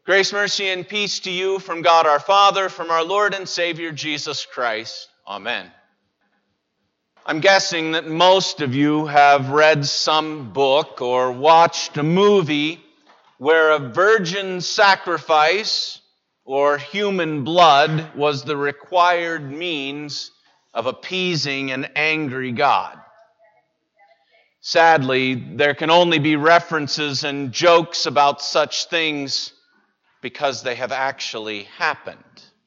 Grace, mercy, and peace to you from God our Father, from our Lord and Savior Jesus Christ. Amen. I'm guessing that most of you have read some book or watched a movie where a virgin sacrifice or human blood was the required means of appeasing an angry God. Sadly, there can only be references and jokes about such things because they have actually happened.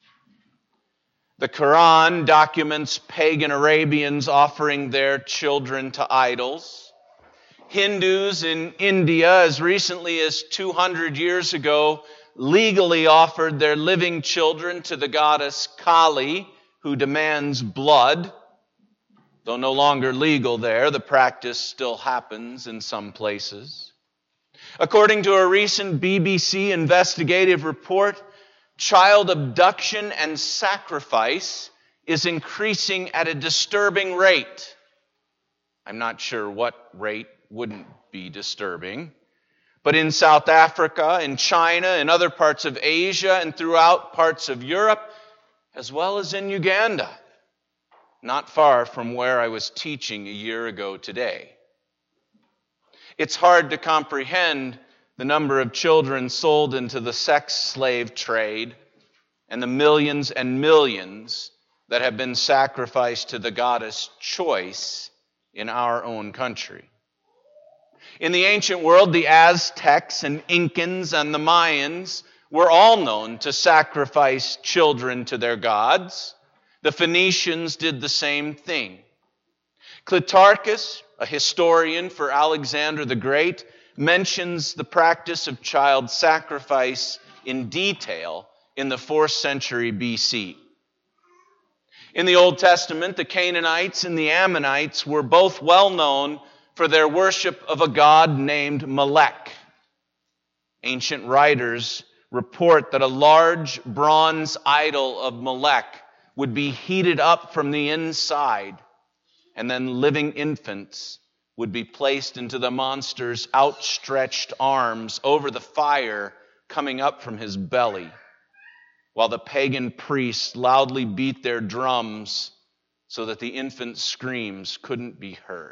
The Quran documents pagan Arabians offering their children to idols. Hindus in India, as recently as 200 years ago, legally offered their living children to the goddess Kali, who demands blood. Though no longer legal there, the practice still happens in some places. According to a recent BBC investigative report, child abduction and sacrifice is increasing at a disturbing rate. I'm not sure what rate wouldn't be disturbing. But in South Africa, in China, in other parts of Asia, and throughout parts of Europe, as well as in Uganda, not far from where I was teaching a year ago today. It's hard to comprehend the number of children sold into the sex slave trade and the millions and millions that have been sacrificed to the goddess choice in our own country. In the ancient world, the Aztecs and Incans and the Mayans were all known to sacrifice children to their gods. The Phoenicians did the same thing. Clitarchus, a historian for Alexander the Great, mentions the practice of child sacrifice in detail in the 4th century BC. In the Old Testament, the Canaanites and the Ammonites were both well known for their worship of a god named Molech. Ancient writers report that a large bronze idol of Molech would be heated up from the inside, and then living infants would be placed into the monster's outstretched arms over the fire coming up from his belly, while the pagan priests loudly beat their drums so that the infant's screams couldn't be heard.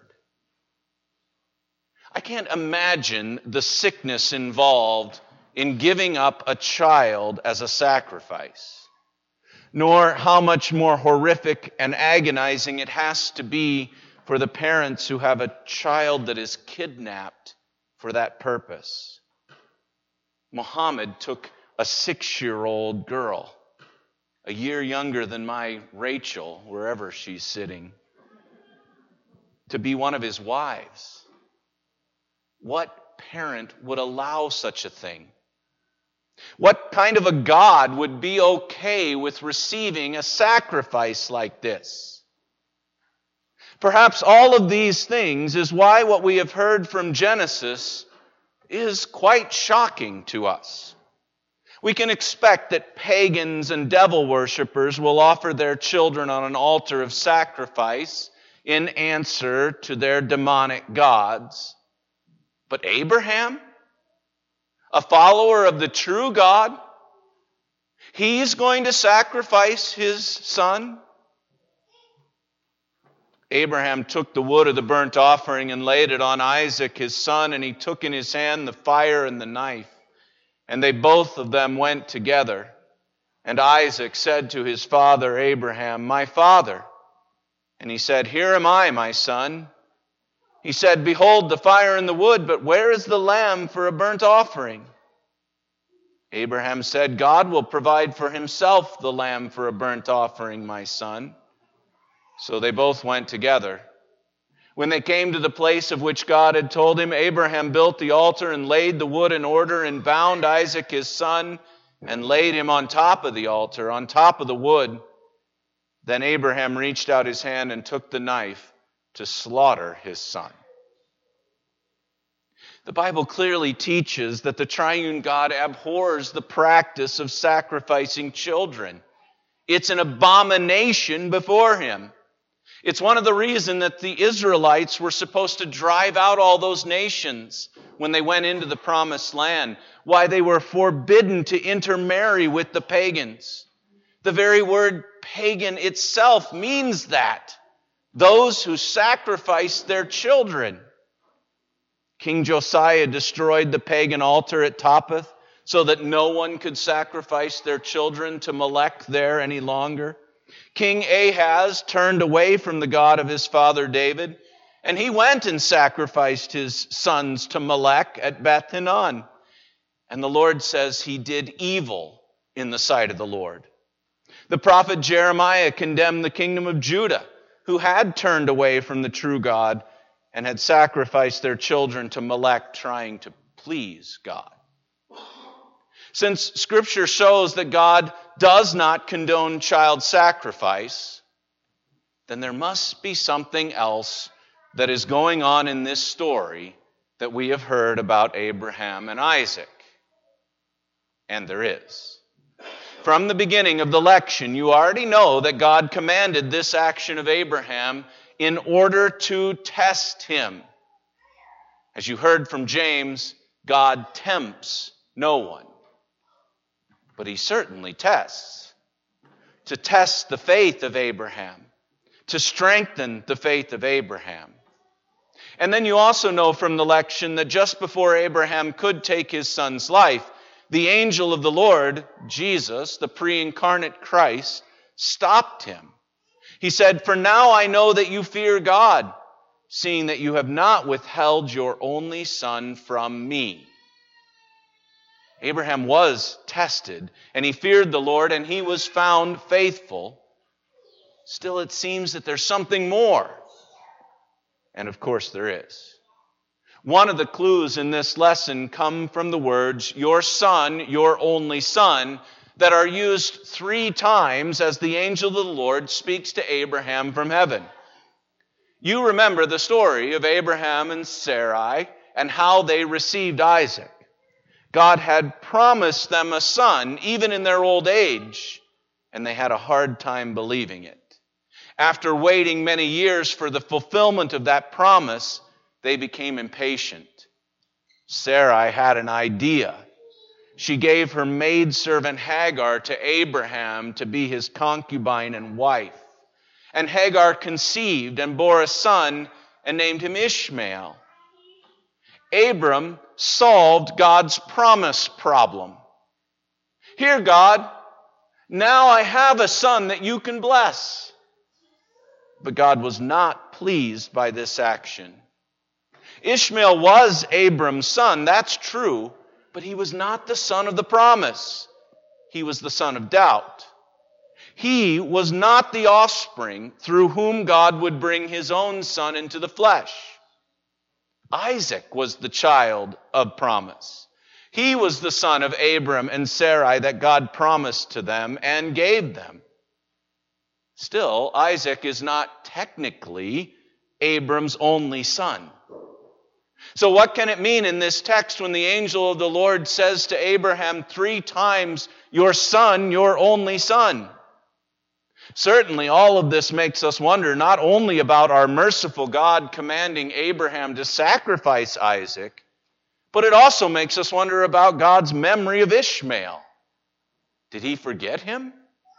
I can't imagine the sickness involved in giving up a child as a sacrifice, nor how much more horrific and agonizing it has to be for the parents who have a child that is kidnapped for that purpose. Muhammad took a 6-year-old girl, a year younger than my Rachel, wherever she's sitting, to be one of his wives. What parent would allow such a thing? What kind of a God would be okay with receiving a sacrifice like this? Perhaps all of these things is why what we have heard from Genesis is quite shocking to us. We can expect that pagans and devil worshippers will offer their children on an altar of sacrifice in answer to their demonic gods. But Abraham, a follower of the true God, he's going to sacrifice his son? Abraham took the wood of the burnt offering and laid it on Isaac, his son, and he took in his hand the fire and the knife. And they both of them went together. And Isaac said to his father Abraham, "My father." And he said, "Here am I, my son." He said, "Behold the fire and the wood, but where is the lamb for a burnt offering?" Abraham said, "God will provide for himself the lamb for a burnt offering, my son." So they both went together. When they came to the place of which God had told him, Abraham built the altar and laid the wood in order and bound Isaac his son and laid him on top of the altar, on top of the wood. Then Abraham reached out his hand and took the knife to slaughter his son. The Bible clearly teaches that the triune God abhors the practice of sacrificing children. It's an abomination before him. It's one of the reasons that the Israelites were supposed to drive out all those nations when they went into the promised land, why they were forbidden to intermarry with the pagans. The very word pagan itself means that. Those who sacrifice their children. King Josiah destroyed the pagan altar at Topheth so that no one could sacrifice their children to Molech there any longer. King Ahaz turned away from the God of his father David, and he went and sacrificed his sons to Molech at Beth Hinnon. And the Lord says he did evil in the sight of the Lord. The prophet Jeremiah condemned the kingdom of Judah, who had turned away from the true God and had sacrificed their children to Molech, trying to please God. Since Scripture shows that God does not condone child sacrifice, then there must be something else that is going on in this story that we have heard about Abraham and Isaac. And there is. From the beginning of the lection, you already know that God commanded this action of Abraham in order to test him. As you heard from James, God tempts no one. But he certainly tests. To test the faith of Abraham. To strengthen the faith of Abraham. And then you also know from the lection that just before Abraham could take his son's life, the angel of the Lord, Jesus, the pre-incarnate Christ, stopped him. He said, "For now I know that you fear God, seeing that you have not withheld your only son from me." Abraham was tested, and he feared the Lord, and he was found faithful. Still, it seems that there's something more. And of course there is. One of the clues in this lesson come from the words, "your son, your only son," that are used 3 times as the angel of the Lord speaks to Abraham from heaven. You remember the story of Abraham and Sarai and how they received Isaac. God had promised them a son, even in their old age, and they had a hard time believing it. After waiting many years for the fulfillment of that promise, they became impatient. Sarai had an idea. She gave her maidservant Hagar to Abraham to be his concubine and wife. And Hagar conceived and bore a son and named him Ishmael. Abram solved God's promise problem. "Here, God, now I have a son that you can bless." But God was not pleased by this action. Ishmael was Abram's son, that's true, but he was not the son of the promise. He was the son of doubt. He was not the offspring through whom God would bring his own son into the flesh. Isaac was the child of promise. He was the son of Abram and Sarai that God promised to them and gave them. Still, Isaac is not technically Abram's only son. So what can it mean in this text when the angel of the Lord says to Abraham 3 times, "your son, your only son"? Certainly, all of this makes us wonder not only about our merciful God commanding Abraham to sacrifice Isaac, but it also makes us wonder about God's memory of Ishmael. Did he forget him?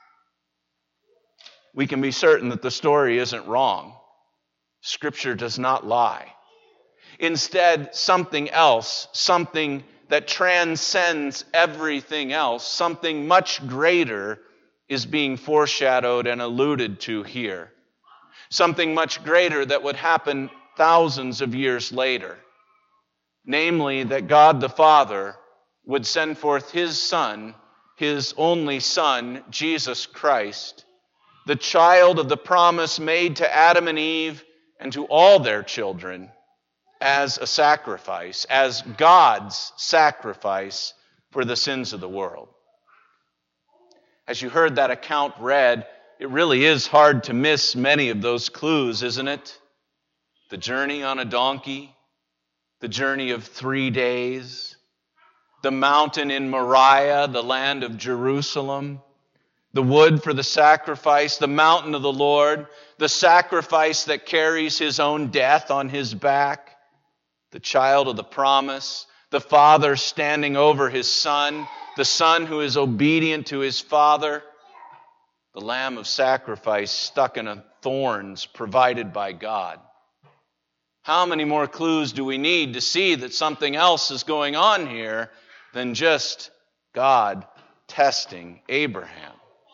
We can be certain that the story isn't wrong. Scripture does not lie. Instead, something else, something that transcends everything else, something much greater is being foreshadowed and alluded to here. Something much greater that would happen thousands of years later. Namely, that God the Father would send forth his Son, his only Son, Jesus Christ, the child of the promise made to Adam and Eve and to all their children, as a sacrifice, as God's sacrifice for the sins of the world. As you heard that account read, it really is hard to miss many of those clues, isn't it? The journey on a donkey, the journey of 3 days, the mountain in Moriah, the land of Jerusalem, the wood for the sacrifice, the mountain of the Lord, the sacrifice that carries his own death on his back, the child of the promise, the father standing over his son, the son who is obedient to his father, the lamb of sacrifice stuck in thorns provided by God. How many more clues do we need to see that something else is going on here than just God testing Abraham?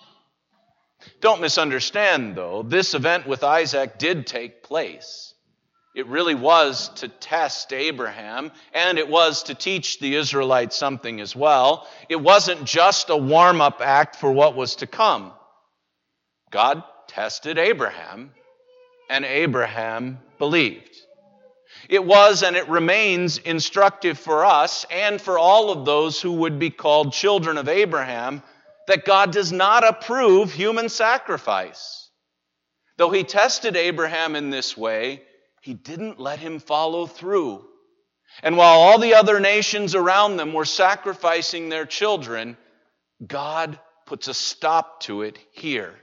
Don't misunderstand, though. This event with Isaac did take place. It really was to test Abraham, and it was to teach the Israelites something as well. It wasn't just a warm-up act for what was to come. God tested Abraham, and Abraham believed. It was and it remains instructive for us and for all of those who would be called children of Abraham that God does not approve human sacrifice. Though he tested Abraham in this way, he didn't let him follow through. And while all the other nations around them were sacrificing their children, God puts a stop to it here.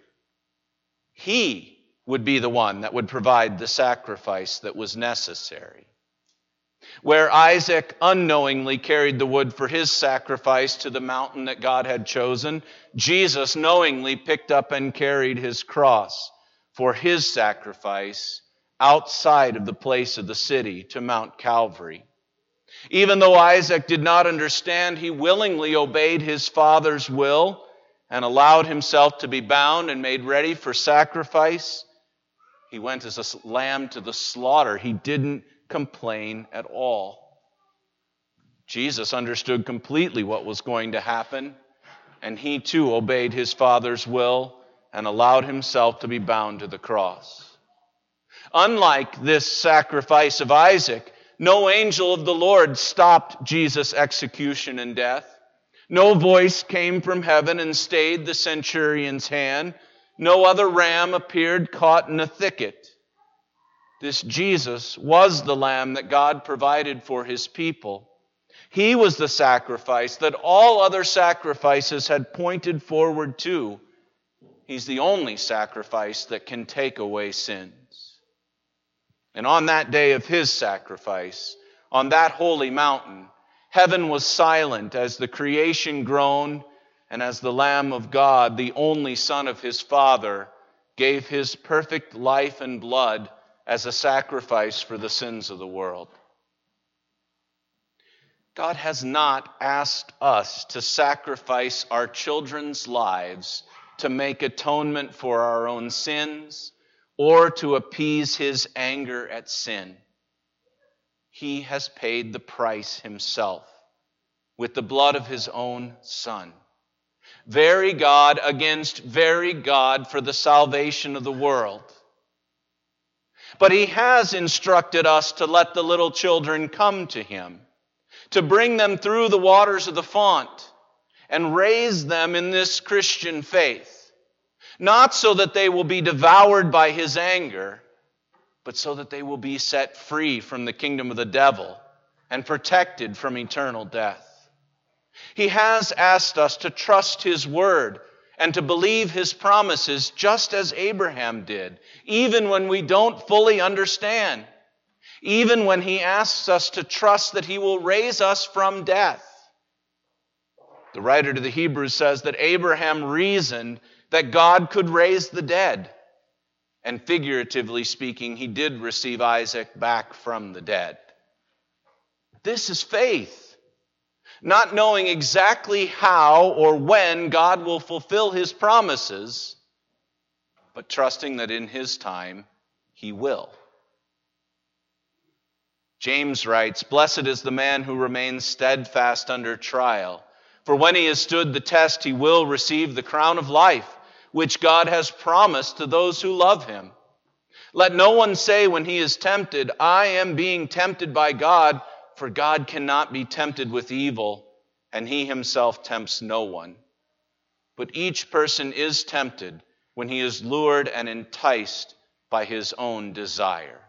He would be the one that would provide the sacrifice that was necessary. Where Isaac unknowingly carried the wood for his sacrifice to the mountain that God had chosen, Jesus knowingly picked up and carried his cross for his sacrifice outside of the place of the city to Mount Calvary. Even though Isaac did not understand, he willingly obeyed his father's will and allowed himself to be bound and made ready for sacrifice. He went as a lamb to the slaughter. He didn't complain at all. Jesus understood completely what was going to happen, and he too obeyed his Father's will and allowed himself to be bound to the cross. Unlike this sacrifice of Isaac, no angel of the Lord stopped Jesus' execution and death. No voice came from heaven and stayed the centurion's hand. No other ram appeared caught in a thicket. This Jesus was the lamb that God provided for his people. He was the sacrifice that all other sacrifices had pointed forward to. He's the only sacrifice that can take away sins. And on that day of his sacrifice, on that holy mountain, heaven was silent as the creation groaned, and as the Lamb of God, the only Son of his Father, gave his perfect life and blood as a sacrifice for the sins of the world. God has not asked us to sacrifice our children's lives to make atonement for our own sins or to appease his anger at sin. He has paid the price himself with the blood of his own Son. Very God against very God for the salvation of the world. But he has instructed us to let the little children come to him, to bring them through the waters of the font and raise them in this Christian faith, not so that they will be devoured by his anger, but so that they will be set free from the kingdom of the devil and protected from eternal death. He has asked us to trust his word and to believe his promises just as Abraham did, even when we don't fully understand, even when he asks us to trust that he will raise us from death. The writer to the Hebrews says that Abraham reasoned that God could raise the dead. And figuratively speaking, he did receive Isaac back from the dead. This is faith. Not knowing exactly how or when God will fulfill his promises, but trusting that in his time he will. James writes, "Blessed is the man who remains steadfast under trial, for when he has stood the test, he will receive the crown of life, which God has promised to those who love him. Let no one say when he is tempted, 'I am being tempted by God,' for God cannot be tempted with evil, and he himself tempts no one. But each person is tempted when he is lured and enticed by his own desire."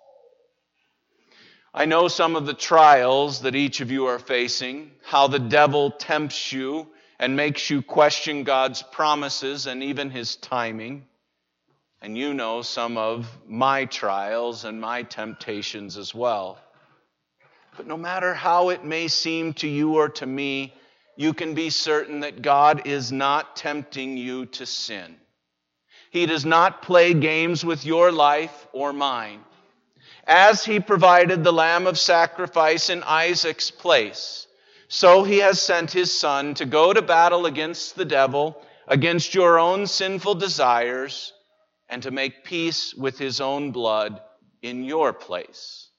I know some of the trials that each of you are facing, how the devil tempts you and makes you question God's promises and even his timing. And you know some of my trials and my temptations as well. But no matter how it may seem to you or to me, you can be certain that God is not tempting you to sin. He does not play games with your life or mine. As He provided the lamb of sacrifice in Isaac's place, so He has sent His Son to go to battle against the devil, against your own sinful desires, and to make peace with His own blood in your place.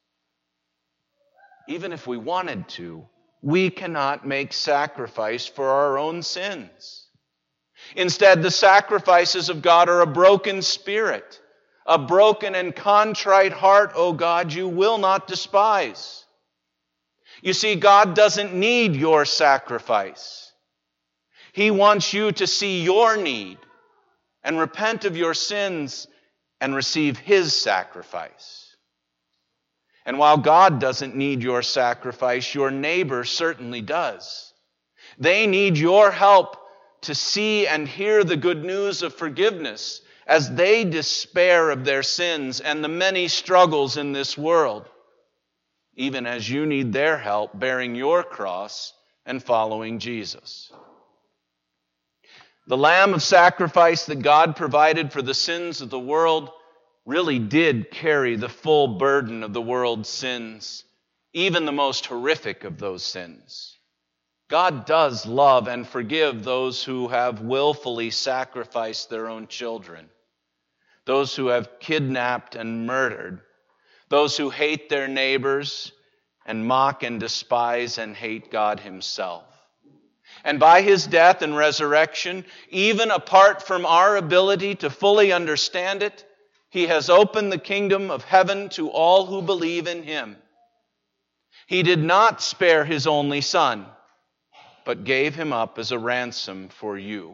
Even if we wanted to, we cannot make sacrifice for our own sins. Instead, the sacrifices of God are a broken spirit, a broken and contrite heart, O God, you will not despise. You see, God doesn't need your sacrifice. He wants you to see your need and repent of your sins and receive His sacrifice. And while God doesn't need your sacrifice, your neighbor certainly does. They need your help to see and hear the good news of forgiveness as they despair of their sins and the many struggles in this world, even as you need their help bearing your cross and following Jesus. The lamb of sacrifice that God provided for the sins of the world really did carry the full burden of the world's sins, even the most horrific of those sins. God does love and forgive those who have willfully sacrificed their own children, those who have kidnapped and murdered, those who hate their neighbors and mock and despise and hate God Himself. And by His death and resurrection, even apart from our ability to fully understand it, He has opened the kingdom of heaven to all who believe in Him. He did not spare His only Son, but gave Him up as a ransom for you.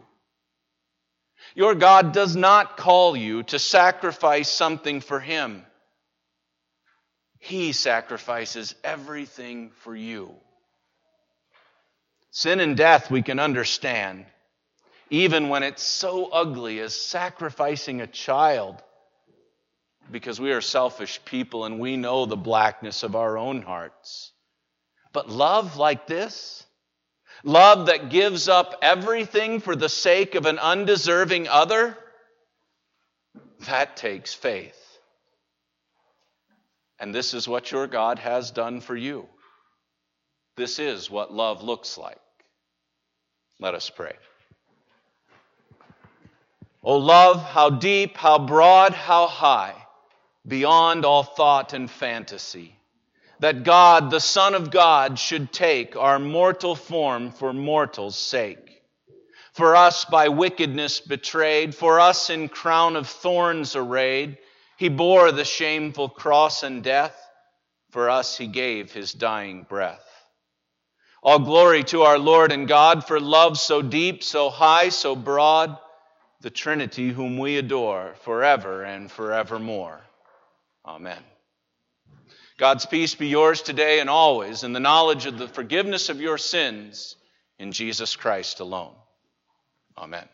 Your God does not call you to sacrifice something for Him. He sacrifices everything for you. Sin and death we can understand, even when it's so ugly as sacrificing a child, because we are selfish people and we know the blackness of our own hearts. But love like this, love that gives up everything for the sake of an undeserving other, that takes faith. And this is what your God has done for you. This is what love looks like. Let us pray. O love, how deep, how broad, how high, beyond all thought and fantasy, that God, the Son of God, should take our mortal form for mortals' sake. For us by wickedness betrayed, for us in crown of thorns arrayed, He bore the shameful cross and death, for us He gave His dying breath. All glory to our Lord and God for love so deep, so high, so broad, the Trinity whom we adore forever and forevermore. Amen. God's peace be yours today and always in the knowledge of the forgiveness of your sins in Jesus Christ alone. Amen.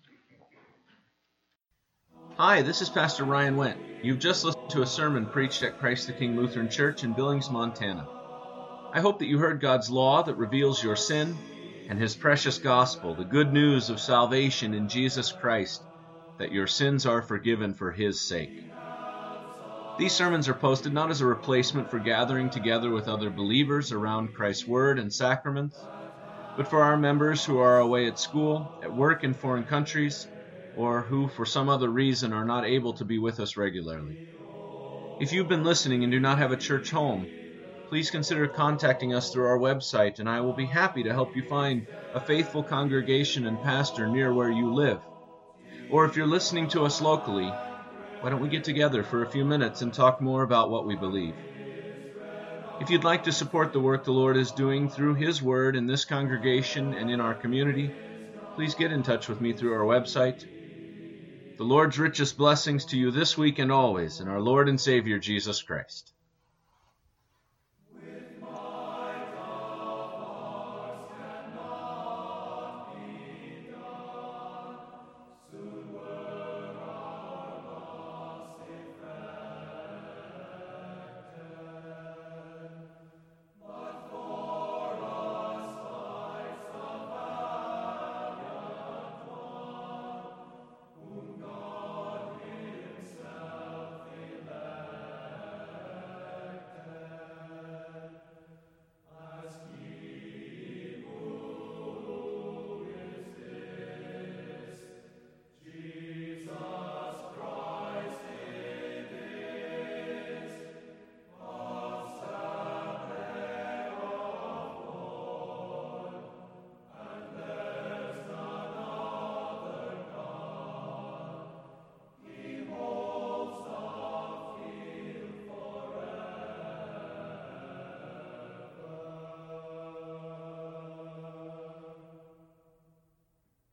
Hi, this is Pastor Ryan Wendt. You've just listened to a sermon preached at Christ the King Lutheran Church in Billings, Montana. I hope that you heard God's law that reveals your sin and His precious gospel, the good news of salvation in Jesus Christ, that your sins are forgiven for His sake. These sermons are posted not as a replacement for gathering together with other believers around Christ's Word and sacraments, but for our members who are away at school, at work in foreign countries, or who for some other reason are not able to be with us regularly. If you've been listening and do not have a church home, please consider contacting us through our website, and I will be happy to help you find a faithful congregation and pastor near where you live. Or if you're listening to us locally, why don't we get together for a few minutes and talk more about what we believe? If you'd like to support the work the Lord is doing through His Word in this congregation and in our community, please get in touch with me through our website. The Lord's richest blessings to you this week and always in our Lord and Savior Jesus Christ.